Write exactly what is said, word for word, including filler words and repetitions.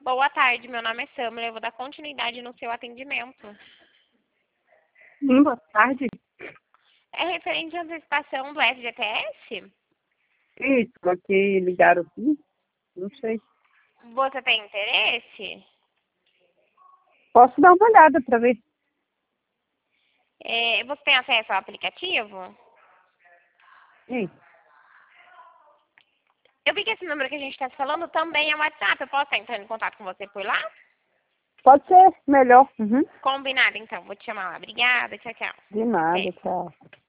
Boa tarde, meu nome é Samara, eu vou dar continuidade no seu atendimento. Sim, boa tarde. É referente à antecipação do F G T S? Isso, porque ligaram aqui, não sei. Você tem interesse? Posso dar uma olhada para ver? É, você tem acesso ao aplicativo? Sim, Eu vi que esse número que a gente está falando também é WhatsApp. Eu posso estar entrando em contato com você por lá? pode ser melhor. Uhum. Combinado, então. Vou te chamar lá. Obrigada. Tchau, tchau. De nada, Até. tchau.